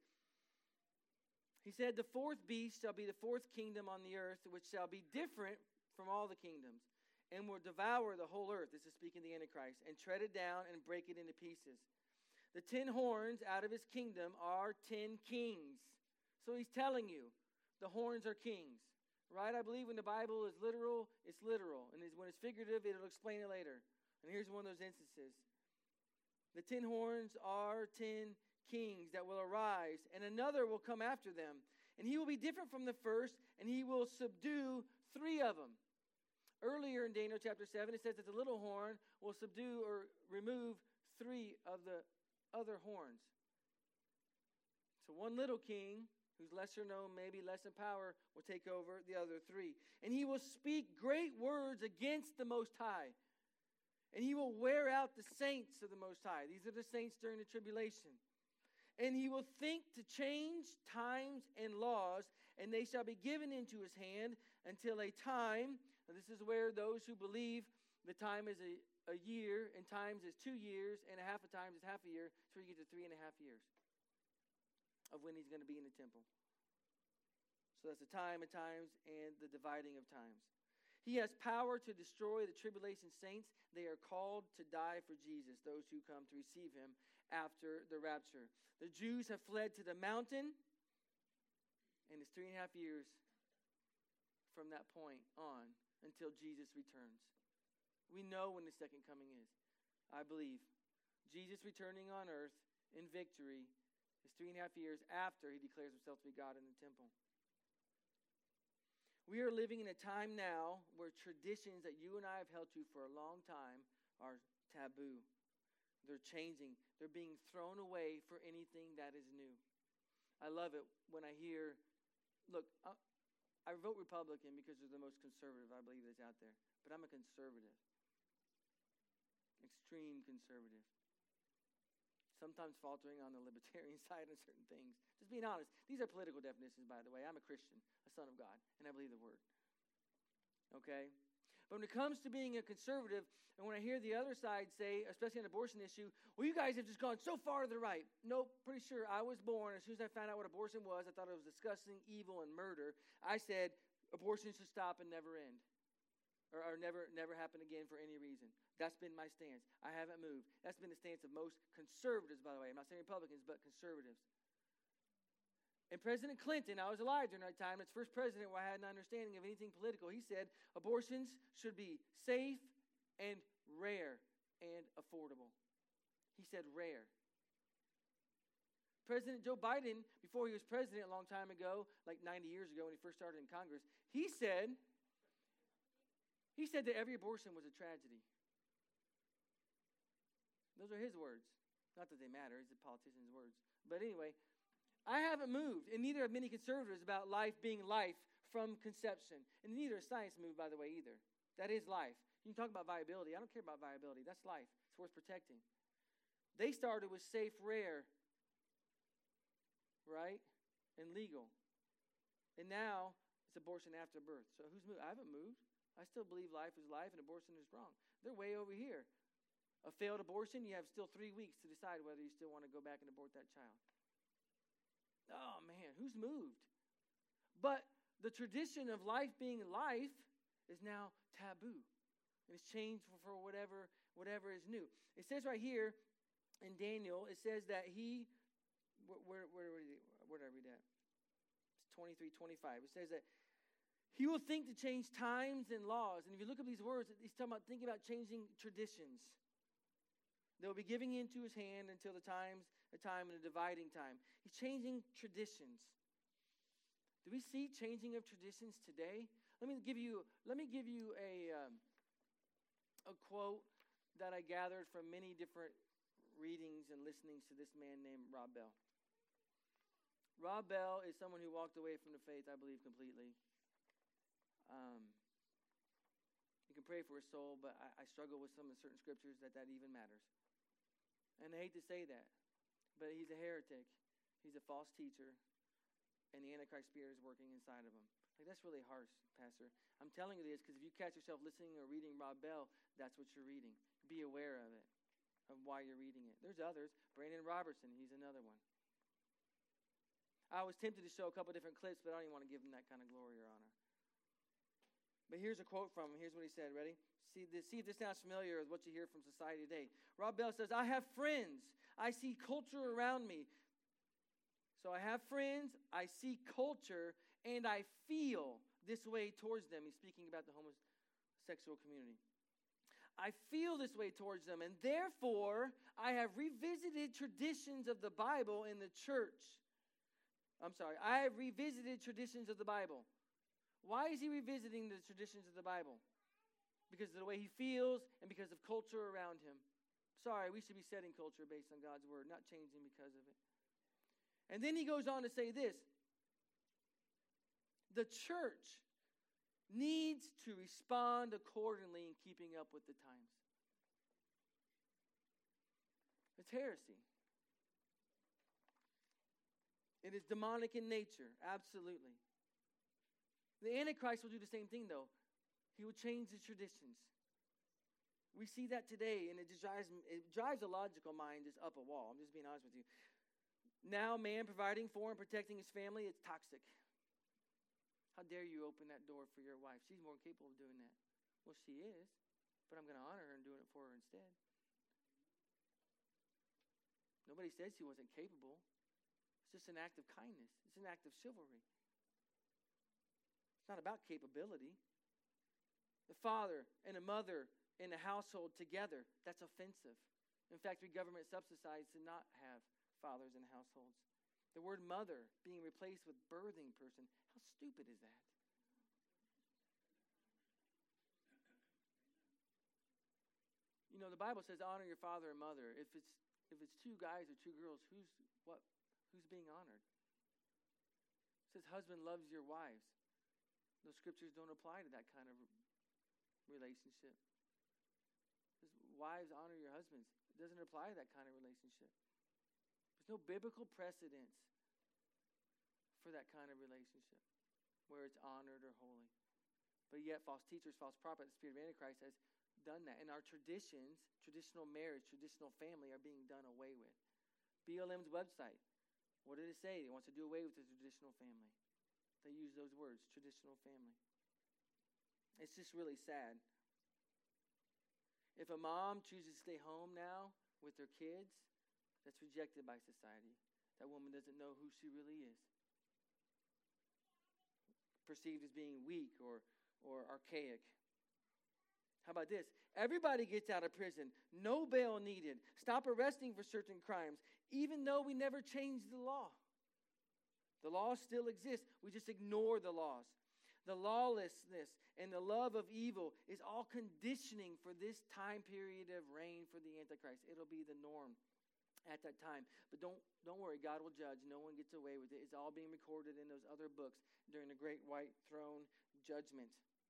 He said, the fourth beast shall be the fourth kingdom on the earth, which shall be different from all the kingdoms, and will devour the whole earth. This is speaking of the Antichrist, and tread it down and break it into pieces. The 10 horns out of his kingdom are 10 kings. So he's telling you, the horns are kings. Right? I believe when the Bible is literal, it's literal. And when it's figurative, it'll explain it later. And here's one of those instances. The 10 horns are 10 kings that will arise, and another will come after them. And he will be different from the first, and he will subdue 3 of them. Earlier in Daniel chapter 7, it says that the little horn will subdue or remove 3 of the other horns. So one little king, who's lesser known, maybe less in power, will take over the other 3. And he will speak great words against the Most High. And he will wear out the saints of the Most High. These are the saints during the tribulation. And he will think to change times and laws, and they shall be given into his hand until a time. And this is where those who believe the time is a year, and times is 2 years, and a half a time is half a year, so you get to 3.5 years of when he's going to be in the temple. So that's the time of times and the dividing of times. He has power to destroy the tribulation saints. They are called to die for Jesus, those who come to receive him after the rapture. The Jews have fled to the mountain, and it's 3.5 years from that point on until Jesus returns. We know when the second coming is. I believe Jesus returning on earth in victory is 3.5 years after he declares himself to be God in the temple. We are living in a time now where traditions that you and I have held to for a long time are taboo. They're changing. They're being thrown away for anything that is new. I love it when I hear, look, I vote Republican because they're the most conservative, I believe, that's out there. But I'm a conservative. Extreme conservative. Sometimes faltering on the libertarian side on certain things. Just being honest. These are political definitions, by the way. I'm a Christian, a son of God, and I believe the word. Okay? But when it comes to being a conservative, and when I hear the other side say, especially on the abortion issue, well, you guys have just gone so far to the right. Nope, pretty sure I was born, as soon as I found out what abortion was, I thought it was disgusting, evil, and murder. I said abortion should stop and never end. Or never happen again for any reason. That's been my stance. I haven't moved. That's been the stance of most conservatives, by the way. I'm not saying Republicans, but conservatives. And President Clinton, I was alive during that time, it's first president where I had an understanding of anything political. He said abortions should be safe and rare and affordable. He said rare. President Joe Biden, before he was president a long time ago, like 90 years ago when he first started in Congress, he said that every abortion was a tragedy. Those are his words. Not that they matter, it's a politician's words. But anyway, I haven't moved, and neither have many conservatives about life being life from conception. And neither has science moved, by the way, either. That is life. You can talk about viability. I don't care about viability. That's life. It's worth protecting. They started with safe, rare, right? And legal. And now it's abortion after birth. So who's moved? I haven't moved. I still believe life is life and abortion is wrong. They're way over here. A failed abortion, you have still 3 weeks to decide whether you still want to go back and abort that child. Oh, man, who's moved? But the tradition of life being life is now taboo. And it's changed for whatever is new. It says right here in Daniel, it says that he, where did I read that? It's 23:25. It says that he will think to change times and laws. And if you look up these words, he's talking about thinking about changing traditions. They'll be giving into his hand until the time and the dividing time. He's changing traditions. Do we see changing of traditions today? Let me give you a quote that I gathered from many different readings and listenings to this man named Rob Bell. Rob Bell is someone who walked away from the faith, I believe, completely. pray for his soul, but I struggle with some of the certain scriptures that even matters. And I hate to say that, but he's a heretic. He's a false teacher, and the Antichrist spirit is working inside of him. Like, that's really harsh, Pastor. I'm telling you this because if you catch yourself listening or reading Rob Bell, that's what you're reading. Be aware of it, of why you're reading it. There's others. Brandon Robertson, he's another one. I was tempted to show a couple different clips, but I don't even want to give him that kind of glory or honor. But here's a quote from him. Here's what he said. Ready? See if this sounds familiar with what you hear from society today. Rob Bell says, I have friends. I see culture around me. So I have friends, I see culture, and I feel this way towards them. He's speaking about the homosexual community. I feel this way towards them, and therefore I have revisited traditions of the Bible in the church. I have revisited traditions of the Bible. Why is he revisiting the traditions of the Bible? Because of the way he feels and because of culture around him. Sorry, we should be setting culture based on God's word, not changing because of it. And then he goes on to say this. The church needs to respond accordingly in keeping up with the times. It's heresy. It is demonic in nature, absolutely. The Antichrist will do the same thing, though. He will change the traditions. We see that today, and it drives a logical mind just up a wall. I'm just being honest with you. Now, man providing for and protecting his family, it's toxic. How dare you open that door for your wife? She's more capable of doing that. Well, she is, but I'm going to honor her and doing it for her instead. Nobody said she wasn't capable. It's just an act of kindness. It's an act of chivalry. It's not about capability. The father and a mother in a household together, that's offensive. In fact, we government subsidize to not have fathers in households. The word mother being replaced with birthing person, how stupid is that? You know, the Bible says honor your father and mother. If it's two guys or two girls, who's being honored? It says husband loves your wives. Those scriptures don't apply to that kind of relationship. It says wives honor your husbands. It doesn't apply to that kind of relationship. There's no biblical precedence for that kind of relationship where it's honored or holy. But yet false teachers, false prophets, the spirit of Antichrist has done that. And our traditions, traditional marriage, traditional family are being done away with. BLM's website, what did it say? It wants to do away with the traditional family. They use those words, traditional family. It's just really sad. If a mom chooses to stay home now with their kids, that's rejected by society. That woman doesn't know who she really is. Perceived as being weak or archaic. How about this? Everybody gets out of prison. No bail needed. Stop arresting for certain crimes, even though we never changed the law. The law still exists. We just ignore the laws. The lawlessness and the love of evil is all conditioning for this time period of reign for the Antichrist. It'll be the norm at that time. But don't worry, God will judge. No one gets away with it. It's all being recorded in those other books during the great white throne judgment.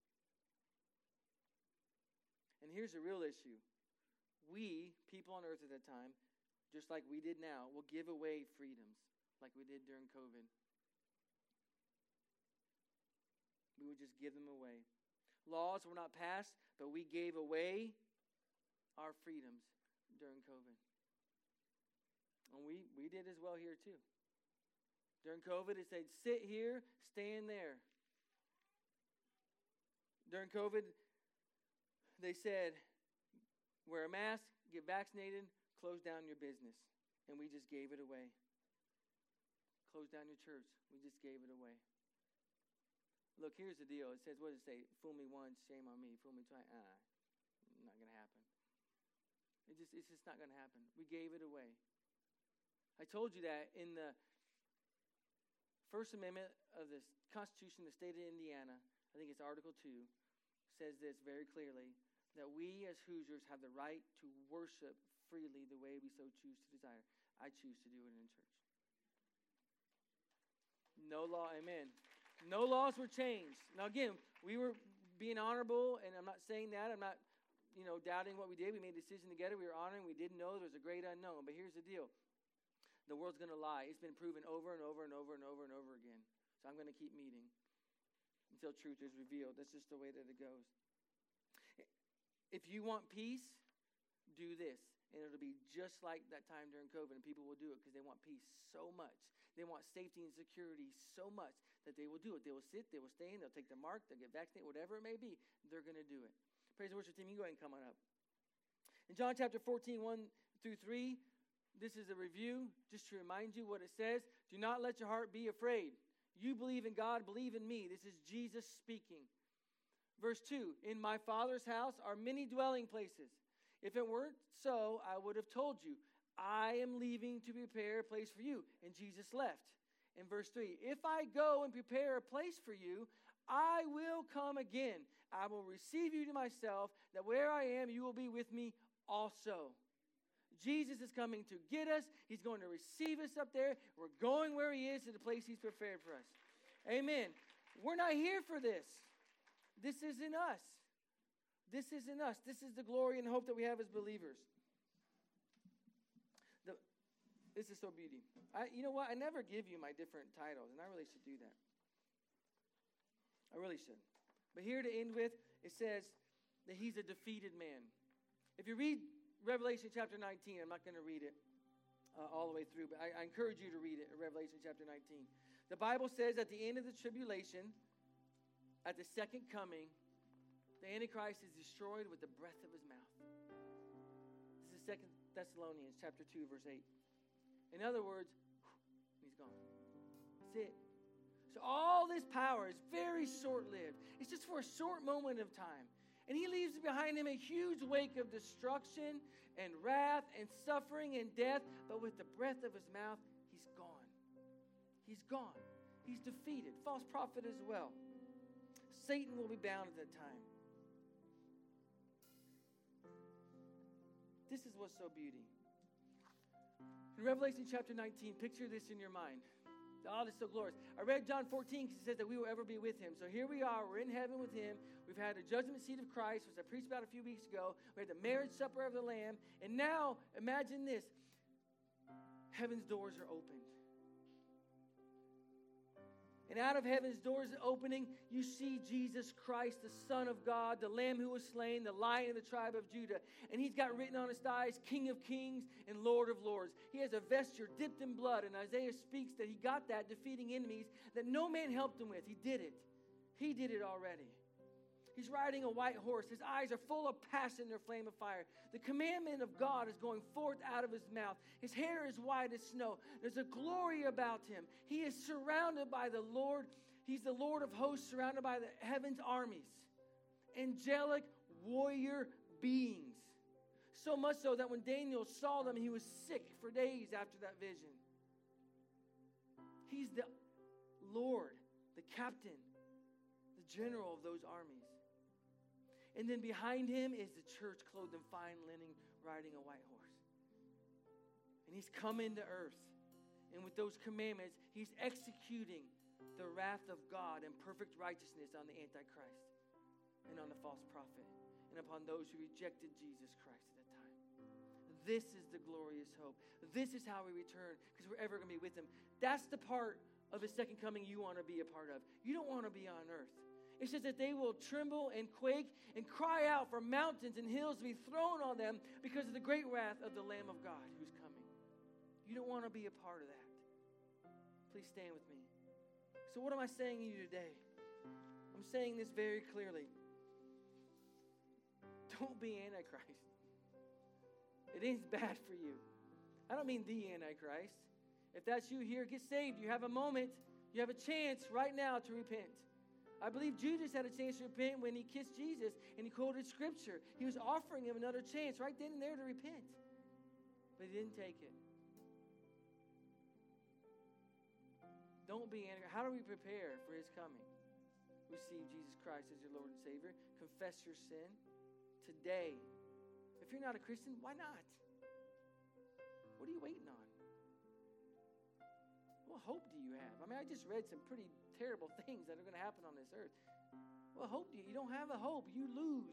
And here's the real issue. We, people on earth at that time, just like we did now, will give away freedoms like we did during COVID. We would just give them away. Laws were not passed, but we gave away our freedoms during COVID. And we did as well here too. During COVID, it said, sit here, stand there. During COVID, they said, wear a mask, get vaccinated, close down your business. And we just gave it away. Close down your church. We just gave it away. Look, here's the deal. It says, what does it say? Fool me once, shame on me. Fool me twice. Not going to happen. It's just not going to happen. We gave it away. I told you that in the First Amendment of the Constitution of the state of Indiana, I think it's Article 2, says this very clearly, that we as Hoosiers have the right to worship freely the way we so choose to desire. I choose to do it in church. No law, amen. No laws were changed. Now again, we were being honorable, and I'm not saying that. I'm not, doubting what we did. We made a decision together. We were honoring. We didn't know there was a great unknown. But here's the deal. The world's going to lie. It's been proven over and over and over and over and over again. So I'm going to keep meeting until truth is revealed. That's just the way that it goes. If you want peace, do this. And it'll be just like that time during COVID. And people will do it because they want peace so much. They want safety and security so much that they will do it. They will sit, they will stay in, they'll take the mark, they'll get vaccinated, whatever it may be, they're going to do it. Praise the worship team. You go ahead and come on up. In John chapter 14, 1 through 3, this is a review just to remind you what it says. Do not let your heart be afraid. You believe in God, believe in me. This is Jesus speaking. Verse 2, in my Father's house are many dwelling places. If it weren't so, I would have told you. I am leaving to prepare a place for you. And Jesus left. In verse 3, if I go and prepare a place for you, I will come again. I will receive you to myself, that where I am, you will be with me also. Jesus is coming to get us. He's going to receive us up there. We're going where he is, to the place he's prepared for us. Amen. We're not here for this. This isn't us. This isn't us. This is the glory and hope that we have as believers. This is so beauty. You know what? I never give you my different titles, and I really should do that. I really should. But here to end with, it says that he's a defeated man. If you read Revelation chapter 19, I'm not going to read it all the way through, but I encourage you to read it, Revelation chapter 19. The Bible says at the end of the tribulation, at the second coming, the Antichrist is destroyed with the breath of his mouth. This is 2 Thessalonians chapter 2, verse 8. In other words, he's gone. That's it. So all this power is very short-lived. It's just for a short moment of time. And he leaves behind him a huge wake of destruction and wrath and suffering and death. But with the breath of his mouth, he's gone. He's gone. He's defeated. False prophet as well. Satan will be bound at that time. This is what's so beauty. In Revelation chapter 19, picture this in your mind. Oh, this is so glorious. I read John 14 because it says that we will ever be with him. So here we are. We're in heaven with him. We've had the judgment seat of Christ, which I preached about a few weeks ago. We had the marriage supper of the Lamb. And now, imagine this. Heaven's doors are opened. And out of heaven's doors opening, you see Jesus Christ, the Son of God, the Lamb who was slain, the Lion of the tribe of Judah. And he's got written on his thighs, King of Kings and Lord of Lords. He has a vesture dipped in blood. And Isaiah speaks that he got that defeating enemies that no man helped him with. He did it. He did it already. He's riding a white horse. His eyes are full of passion, they're flame of fire. The commandment of God is going forth out of his mouth. His hair is white as snow. There's a glory about him. He is surrounded by the Lord. He's the Lord of hosts, surrounded by the heaven's armies. Angelic warrior beings. So much so that when Daniel saw them, he was sick for days after that vision. He's the Lord, the captain, the general of those armies. And then behind him is the church clothed in fine linen, riding a white horse. And he's come into earth. And with those commandments, he's executing the wrath of God and perfect righteousness on the Antichrist and on the false prophet and upon those who rejected Jesus Christ at that time. This is the glorious hope. This is how we return, because we're ever going to be with him. That's the part of his second coming you want to be a part of. You don't want to be on earth. It says that they will tremble and quake and cry out for mountains and hills to be thrown on them because of the great wrath of the Lamb of God who's coming. You don't want to be a part of that. Please stand with me. So what am I saying to you today? I'm saying this very clearly. Don't be Antichrist. It ain't bad for you. I don't mean the Antichrist. If that's you here, get saved. You have a moment. You have a chance right now to repent. I believe Judas had a chance to repent when he kissed Jesus and he quoted Scripture. He was offering him another chance right then and there to repent. But he didn't take it. Don't be angry. How do we prepare for his coming? Receive Jesus Christ as your Lord and Savior. Confess your sin today. If you're not a Christian, why not? What are you waiting on? What hope do you have? I mean, I just read some pretty terrible things that are going to happen on this earth. What hope do you? You don't have a hope. You lose.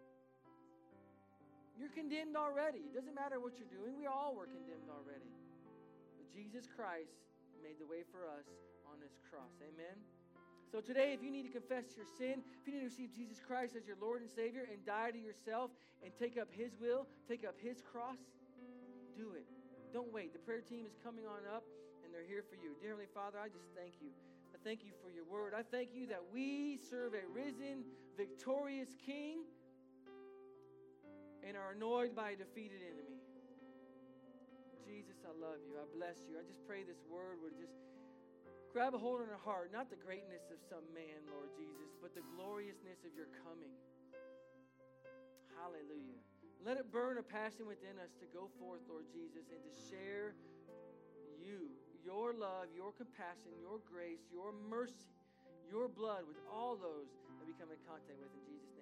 You're condemned already. It doesn't matter what you're doing. We all were condemned already. But Jesus Christ made the way for us on his cross. Amen? So today, if you need to confess your sin, if you need to receive Jesus Christ as your Lord and Savior and die to yourself and take up his will, take up his cross, do it. Don't wait. The prayer team is coming on up, and they're here for you. Dear Heavenly Father, I just thank you. I thank you for your word. I thank you that we serve a risen, victorious King and are annoyed by a defeated enemy. Jesus, I love you. I bless you. I just pray this word would just grab a hold on our heart, not the greatness of some man, Lord Jesus, but the gloriousness of your coming. Hallelujah. Let it burn a passion within us to go forth, Lord Jesus, and to share you, your love, your compassion, your grace, your mercy, your blood with all those that we come in contact with. In Jesus' name.